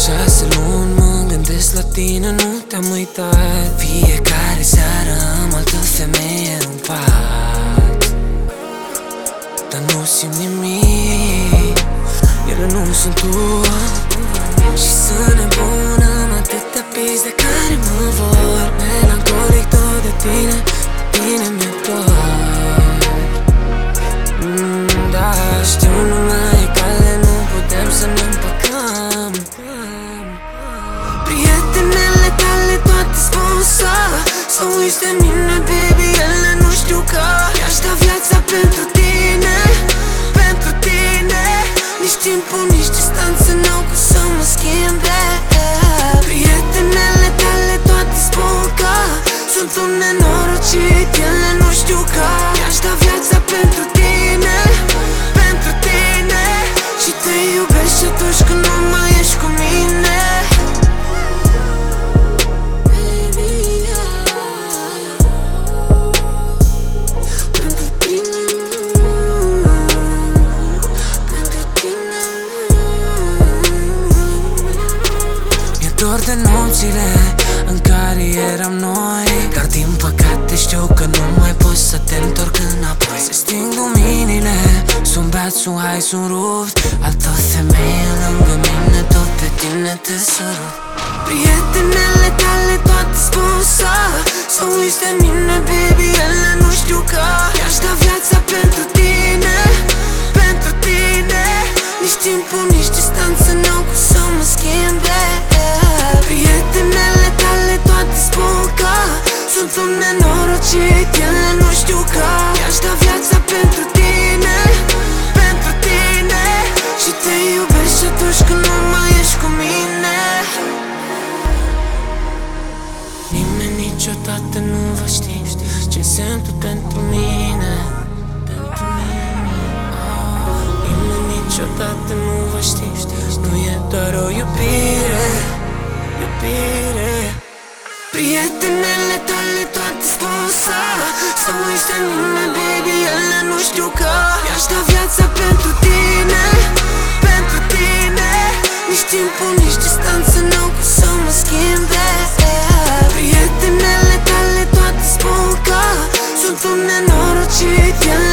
6 luni mă gândesc la tine, nu te-am uitat. Fiecare seară am altă femeie în pat, dar nu simt nimic, ele nu sunt tu. Și sunt nebun, am atâtea pis de care mă vor. Melancolic tot de tine, tine mi-e dor. Da, știu, nu mai e cale, nu putem să ne împăcăm. Prietenele tale toate spun să uiți de mine, baby, ele nu știu că i-aș da viața pentru tine, pentru tine. Nici timpul, nici distanță n-au cum să mă schimbe. Prietenele tale toate spun că sunt un nenorocit, ele nu știu că i-aș da viața pentru tine, pentru tine. Și te iubești atunci când nu mai ești cu mine. Dor de nopțile în care eram noi, dar din păcate știu că nu mai pot să te întorc înapoi. Se sting luminile, sunt beat, sunt high, sunt rupt. Altă femeie lângă mine, tot pe tine te sărut. Prietenele tale toate spun să uiți de mine, baby, ele nu știu că i-aș da viața pentru tine, pentru tine. Nici timpul, nici distanță n-au cum să mă schimbe. Prietenele tale toate spun că sunt un nenorocit, ele nu știu că i-aș da viața pentru tine, pentru tine. Și te iubești atunci când nu mai ești cu mine. Nimeni niciodată nu va ști ce înseamnă tu pentru mine, pentru mine. Nimeni niciodată nu va ști, nu e doar o iubire, iubire. Prietenele tale toate spun să uiți de mine, baby, ele nu știu că i-aș da viața pentru tine, pentru tine. Nici timpul, nici distanță n-au cum să mă schimbe. Prietenele tale toate spun că sunt un nenorocit, ele